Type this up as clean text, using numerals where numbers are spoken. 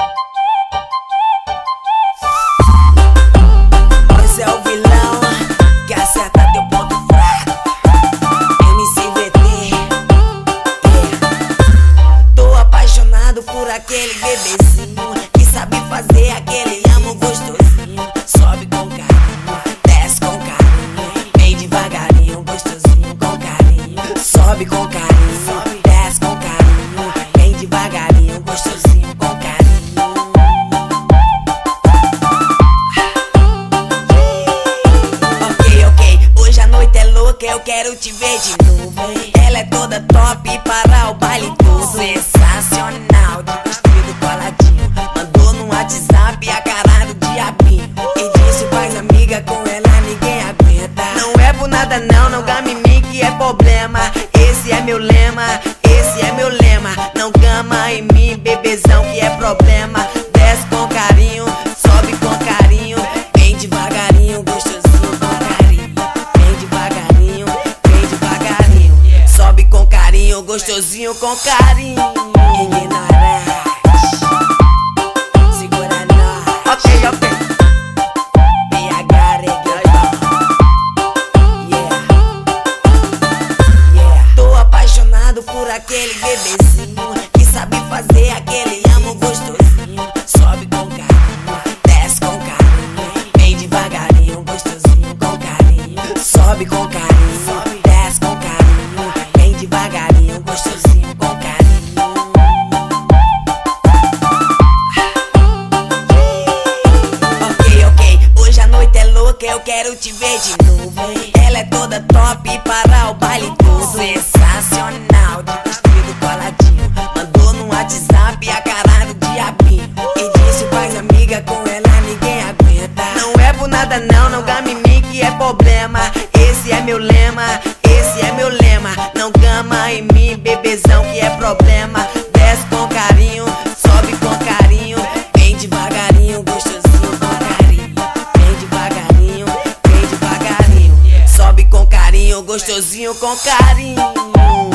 Esse é o vilão que acerta teu ponto fraco. MCVT. Tô apaixonado por aquele bebezinho que sabe fazer aquele amo gostosinho. Sobe com carinho, desce com carinho, vem devagarinho, gostosinho com carinho. Sobe com carinho, desce com carinho, vem devagarinho, gostosinho com carinho. Hoje a noite é louca, eu quero te ver de novo. Ela é toda top para o baile todo. Sensacional, de vestido coladinho. Mandou no WhatsApp a cara do diabinho e disse faz amiga, com ela ninguém aguenta. Não é por nada não, não gama em mim que é problema. Esse é meu lema, esse é meu lema. Não gama em mim, bebezão, que é problema. Desce com carinho, sobe com carinho, vem devagarinho, gostosinho com carinho. Vem devagarinho, vem devagarinho, sobe com carinho, gostosinho com carinho. Ignorante, segura nós. Ok. PH Reggaeton. Yeah. Tô apaixonado por aquele bebezinho que sabe fazer aquele amo gostosinho. Sobe com carinho, desce com carinho, vem devagarinho, gostosinho com carinho. Sobe com carinho, desce com carinho, vem devagarinho, gostosinho com carinho. Ok. Hoje a noite é louca, eu quero te ver de novo. Ela é toda top para o baile todo. Sensacional, de vestido coladinho. Mandou no WhatsApp a cara do diabinho e disse faz amiga, com ela ninguém aguenta. Não é por nada não, não gama em mim que é problema. Esse é meu lema, esse é meu lema. Não gama em mim, bebezão, que é problema. Desce com carinho, sobe com carinho, vem devagarinho, gostosinho com carinho. Vem devagarinho, vem devagarinho, sobe com carinho, gostosinho com carinho.